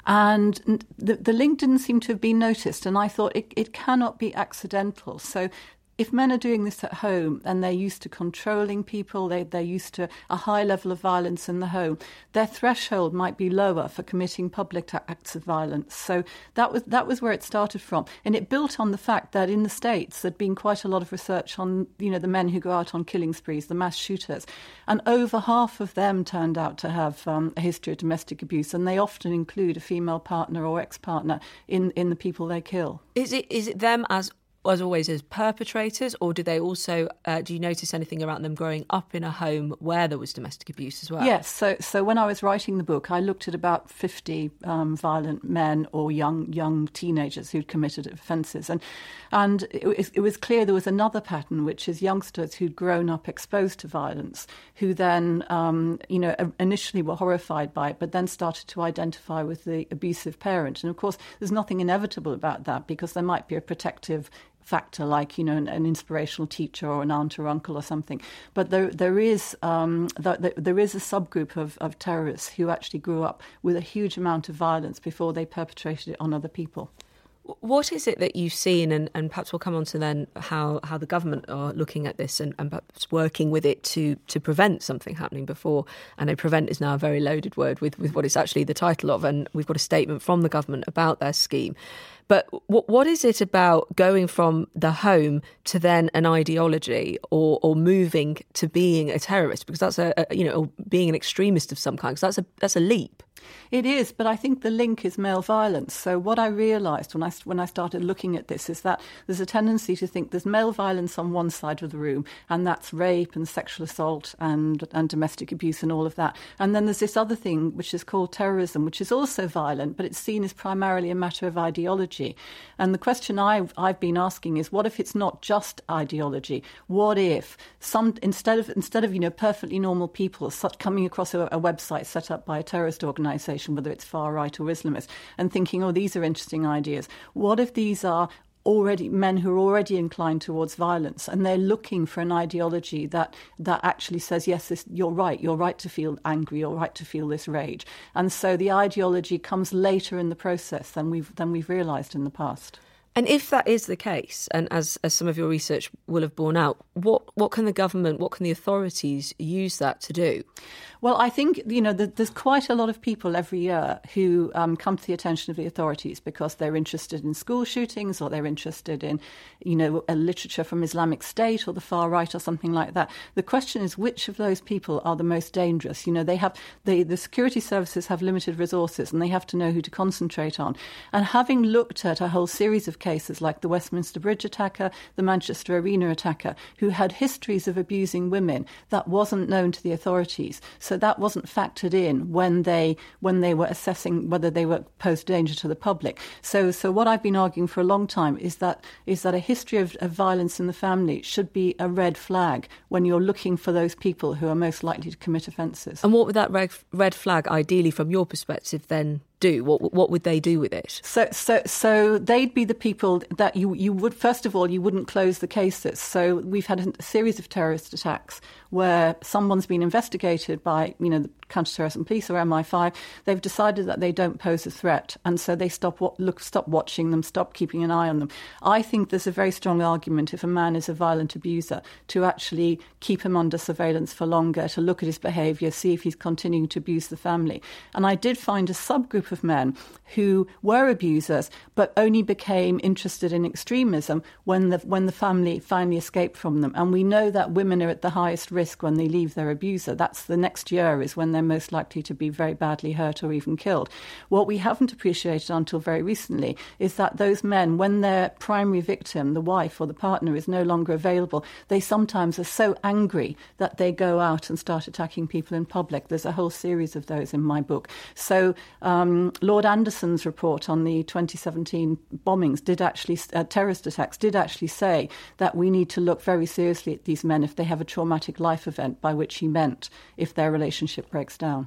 And the link didn't seem to have been noticed, and I thought it cannot be accidental. So if men are doing this at home and they're used to controlling people, they're used to a high level of violence in the home, their threshold might be lower for committing public acts of violence. So that was where it started from. And it built on the fact that in the States there'd been quite a lot of research on, the men who go out on killing sprees, the mass shooters. And over half of them turned out to have a history of domestic abuse. And they often include a female partner or ex-partner in the people they kill. Is it them as always as perpetrators, or do they also do you notice anything around them growing up in a home where there was domestic abuse as well? Yes, so when I was writing the book, I looked at about 50 violent men or young teenagers who'd committed offences, and it was clear there was another pattern, which is youngsters who'd grown up exposed to violence, who then initially were horrified by it, but then started to identify with the abusive parent. And of course, there's nothing inevitable about that, because there might be a protective factor like an inspirational teacher or an aunt or uncle or something, but there is a subgroup of terrorists who actually grew up with a huge amount of violence before they perpetrated it on other people. What is it that you've seen, and perhaps we'll come on to then how the government are looking at this and perhaps working with it to prevent something happening before? I know prevent is now a very loaded word with what it's actually the title of, and we've got a statement from the government about their scheme. But what is it about going from the home to then an ideology or moving to being a terrorist? Because that's being an extremist of some kind, because that's a leap. It is, but I think the link is male violence. So what I realised when I started looking at this is that there's a tendency to think there's male violence on one side of the room, and that's rape and sexual assault and domestic abuse and all of that. And then there's this other thing which is called terrorism, which is also violent, but it's seen as primarily a matter of ideology. And the question I've been asking is, what if it's not just ideology? What if instead of perfectly normal people coming across a website set up by a terrorist organisation, whether it's far right or Islamist, and thinking, oh, these are interesting ideas. What if these are already men who are already inclined towards violence, and they're looking for an ideology that actually says, yes, you're right to feel angry, you're right to feel this rage. And so the ideology comes later in the process than we've realised in the past. And if that is the case, and as some of your research will have borne out, what can the government, what can the authorities use that to do? Well, I think, there's quite a lot of people every year who come to the attention of the authorities because they're interested in school shootings, or they're interested in, a literature from Islamic State or the far right or something like that. The question is, which of those people are the most dangerous? The security services have limited resources, and they have to know who to concentrate on. And having looked at a whole series of cases like the Westminster Bridge attacker, the Manchester Arena attacker, who had histories of abusing women, that wasn't known to the authorities. So that wasn't factored in when they were assessing whether they were posed danger to the public. So what I've been arguing for a long time is that a history of violence in the family should be a red flag when you're looking for those people who are most likely to commit offences. And what would that red flag, ideally from your perspective, then do? What would they do with it? So they'd be the people that you would, first of all, you wouldn't close the cases. So we've had a series of terrorist attacks where someone's been investigated by, the counter-terrorism police or MI5. They've decided that they don't pose a threat, and so they stop watching them, stop keeping an eye on them. I think there's a very strong argument, if a man is a violent abuser, to actually keep him under surveillance for longer, to look at his behaviour, see if he's continuing to abuse the family. And I did find a subgroup of men who were abusers but only became interested in extremism when the family finally escaped from them. And we know that women are at the highest risk when they leave their abuser. That's the next year is when they're most likely to be very badly hurt or even killed. What we haven't appreciated until very recently is that those men, when their primary victim, the wife or the partner, is no longer available, they sometimes are so angry that they go out and start attacking people in public. There's a whole series of those in my book. So Lord Anderson's report on the 2017 bombings terrorist attacks did actually say that we need to look very seriously at these men if they have a traumatic life event, by which he meant if their relationship breaks down.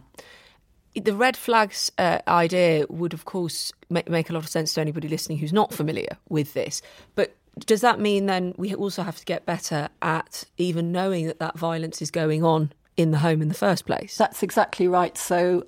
The red flags idea would, of course, make a lot of sense to anybody listening who's not familiar with this. But does that mean then we also have to get better at even knowing that violence is going on in the home in the first place? That's exactly right. So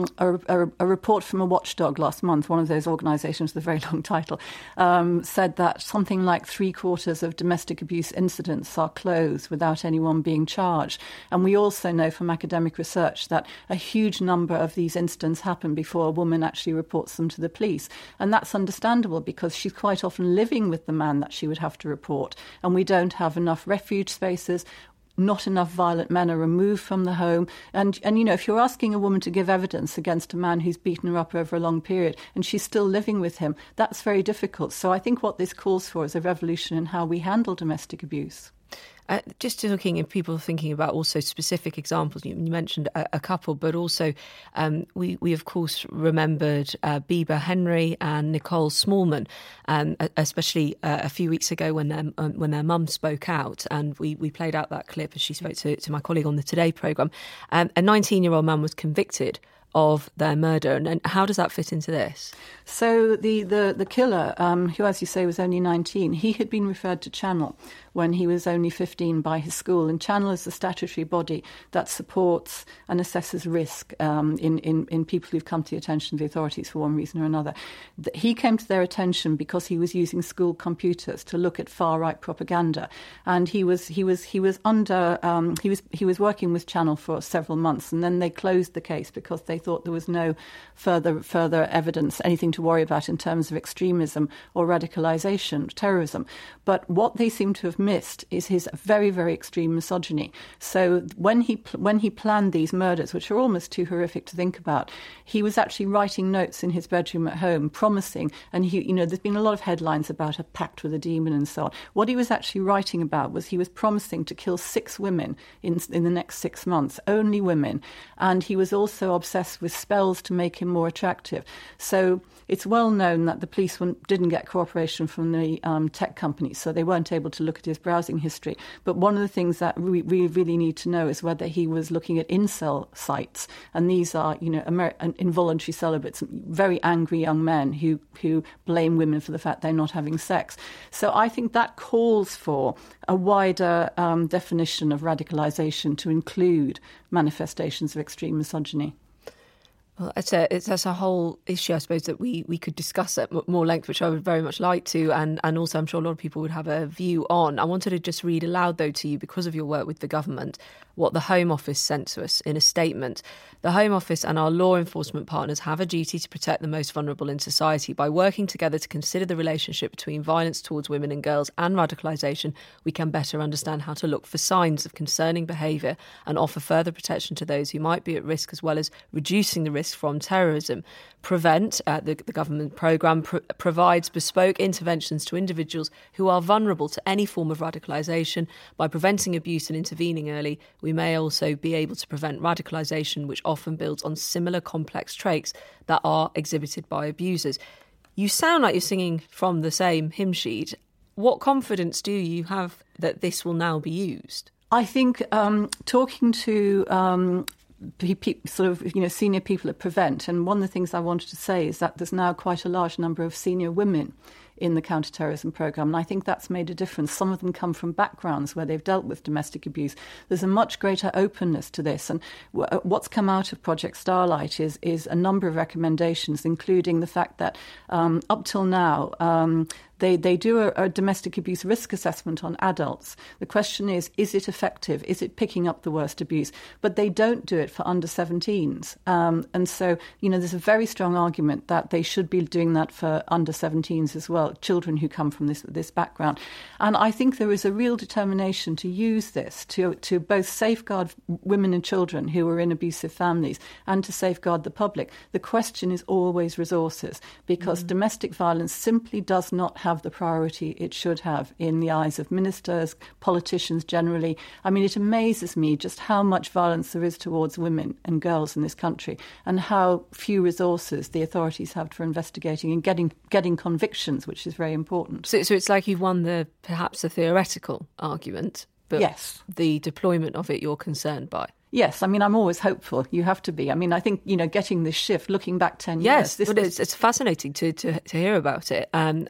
a report from a watchdog last month, one of those organisations with a very long title, said that something like 3/4 of domestic abuse incidents are closed without anyone being charged. And we also know from academic research that a huge number of these incidents happen before a woman actually reports them to the police. And that's understandable because she's quite often living with the man that she would have to report. And we don't have enough refuge spaces. Not enough violent men are removed from the home. And if you're asking a woman to give evidence against a man who's beaten her up over a long period and she's still living with him, that's very difficult. So I think what this calls for is a revolution in how we handle domestic abuse. Just looking at people thinking about also specific examples, you mentioned a couple, but also we of course remembered Biba Henry and Nicole Smallman, especially a few weeks ago when their mum spoke out, and we played out that clip as she spoke to my colleague on the Today programme. A 19-year-old man was convicted of their murder, and how does that fit into this? So the killer, who, as you say, was only 19, he had been referred to Channel when he was only 15 by his school, and Channel is the statutory body that supports and assesses risk in people who've come to the attention of the authorities for one reason or another. He came to their attention because he was using school computers to look at far right propaganda, and he was working with Channel for several months, and then they closed the case because they thought there was no further evidence, anything to worry about in terms of extremism or radicalisation, terrorism. But what they seem to have missed is his very, very extreme misogyny. So when he planned these murders, which are almost too horrific to think about, he was actually writing notes in his bedroom at home, promising, and there's been a lot of headlines about a pact with a demon and so on. What he was actually writing about was he was promising to kill 6 women in the next 6 months, only women. And he was also obsessed with spells to make him more attractive. So it's well known that the police didn't get cooperation from the tech companies, so they weren't able to look at his browsing history. But one of the things that we really need to know is whether he was looking at incel sites. And these are, involuntary celibates, very angry young men who blame women for the fact they're not having sex. So I think that calls for a wider definition of radicalisation to include manifestations of extreme misogyny. Well, that's a whole issue, I suppose, that we could discuss at more length, which I would very much like to, and also I'm sure a lot of people would have a view on. I wanted to just read aloud, though, to you, because of your work with the government, what the Home Office sent to us in a statement. The Home Office and our law enforcement partners have a duty to protect the most vulnerable in society. By working together to consider the relationship between violence towards women and girls and radicalisation, we can better understand how to look for signs of concerning behaviour and offer further protection to those who might be at risk, as well as reducing the risk from terrorism. Prevent, the government programme provides bespoke interventions to individuals who are vulnerable to any form of radicalisation. By preventing abuse and intervening early, we may also be able to prevent radicalisation, which often builds on similar complex traits that are exhibited by abusers. You sound like you're singing from the same hymn sheet. What confidence do you have that this will now be used? I think talking to senior people at Prevent, and one of the things I wanted to say is that there's now quite a large number of senior women in the counter-terrorism programme, and I think that's made a difference. Some of them come from backgrounds where they've dealt with domestic abuse. There's a much greater openness to this, and what's come out of Project Starlight is a number of recommendations, including the fact that up till now they do a domestic abuse risk assessment on adults. The question is it effective? Is it picking up the worst abuse? But they don't do it for under 17s. And so, there's a very strong argument that they should be doing that for under 17s as well, children who come from this background. And I think there is a real determination to use this to both safeguard women and children who are in abusive families and to safeguard the public. The question is always resources, because domestic violence simply does not have the priority it should have in the eyes of ministers, politicians generally. I mean, it amazes me just how much violence there is towards women and girls in this country, and how few resources the authorities have for investigating and getting convictions, which is very important. So it's like you've won perhaps the theoretical argument, but yes, the deployment of it you're concerned by. Yes, I mean, I'm always hopeful. You have to be. I mean, I think, getting this shift, looking back 10 years... Yes, but it's fascinating to hear about it. And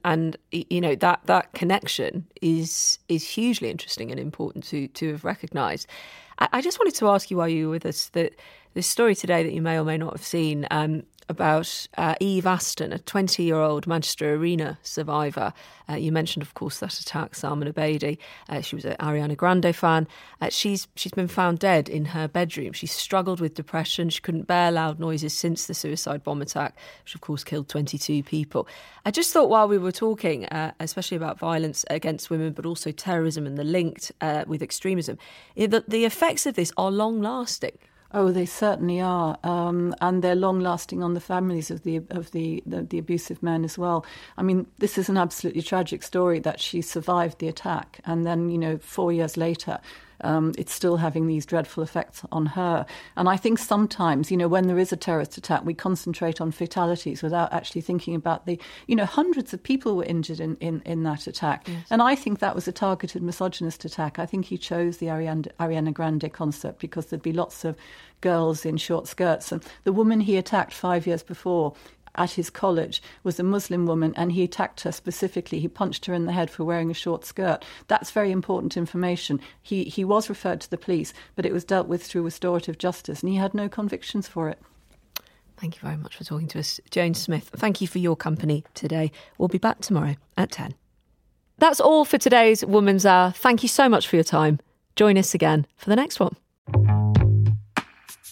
that connection is hugely interesting and important to have recognised. I just wanted to ask you while you were with us that this story today that you may or may not have seen about Eve Aston, a 20-year-old Manchester Arena survivor. You mentioned, of course, that attack, Salman Abedi. She was an Ariana Grande fan. She's been found dead in her bedroom. She struggled with depression. She couldn't bear loud noises since the suicide bomb attack, which, of course, killed 22 people. I just thought while we were talking, especially about violence against women, but also terrorism and the linked with extremism, that the effects of this are long-lasting. Oh, they certainly are, and they're long-lasting on the families of the abusive men as well. I mean, this is an absolutely tragic story that she survived the attack, and then 4 years later, it's still having these dreadful effects on her. And I think sometimes, when there is a terrorist attack, we concentrate on fatalities without actually thinking about the, hundreds of people were injured in that attack. Yes. And I think that was a targeted misogynist attack. I think he chose the Ariana Grande concert because there'd be lots of girls in short skirts. And the woman he attacked 5 years before at his college was a Muslim woman, and he attacked her specifically. He punched her in the head for wearing a short skirt. That's very important information. He was referred to the police, but it was dealt with through restorative justice, and he had no convictions for it. Thank you very much for talking to us, Joan Smith. Thank you for your company today. We'll be back tomorrow at 10. That's all for today's Woman's Hour. Thank you so much for your time. Join us again for the next one.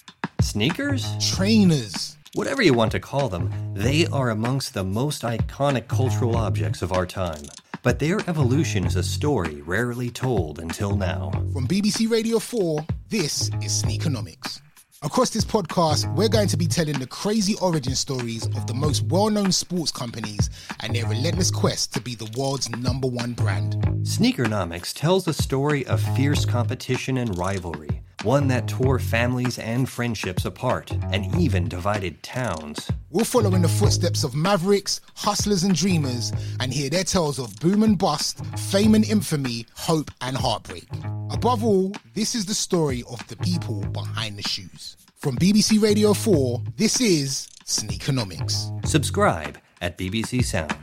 Sneakers? Trainers. Whatever you want to call them, they are amongst the most iconic cultural objects of our time. But their evolution is a story rarely told until now. From BBC Radio 4, this is Sneakonomics. Across this podcast, we're going to be telling the crazy origin stories of the most well-known sports companies and their relentless quest to be the world's #1 brand. Sneakernomics tells a story of fierce competition and rivalry, one that tore families and friendships apart and even divided towns. We'll follow in the footsteps of mavericks, hustlers and dreamers and hear their tales of boom and bust, fame and infamy, hope and heartbreak. Above all, this is the story of the people behind the shoes. From BBC Radio 4, this is Sneakonomics. Subscribe at BBC Sounds.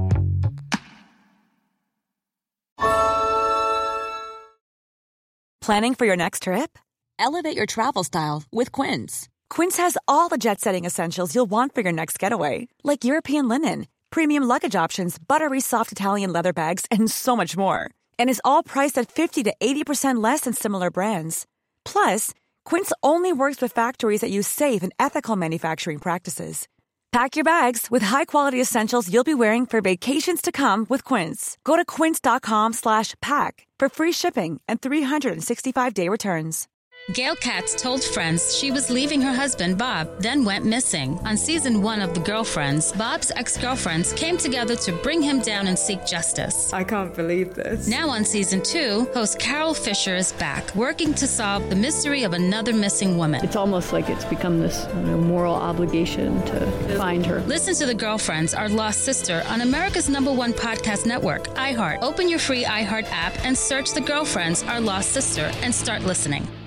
Planning for your next trip? Elevate your travel style with Quince. Quince has all the jet-setting essentials you'll want for your next getaway, like European linen, premium luggage options, buttery soft Italian leather bags, and so much more. And is all priced at 50 to 80% less than similar brands. Plus, Quince only works with factories that use safe and ethical manufacturing practices. Pack your bags with high-quality essentials you'll be wearing for vacations to come with Quince. Go to quince.com/pack for free shipping and 365-day returns. Gail Katz told friends she was leaving her husband, Bob, then went missing. On season 1 of The Girlfriends, Bob's ex-girlfriends came together to bring him down and seek justice. I can't believe this. Now on season 2, host Carol Fisher is back, working to solve the mystery of another missing woman. It's almost like it's become this moral obligation to find her. Listen to The Girlfriends, Our Lost Sister on America's #1 podcast network, iHeart. Open your free iHeart app and search The Girlfriends, Our Lost Sister and start listening.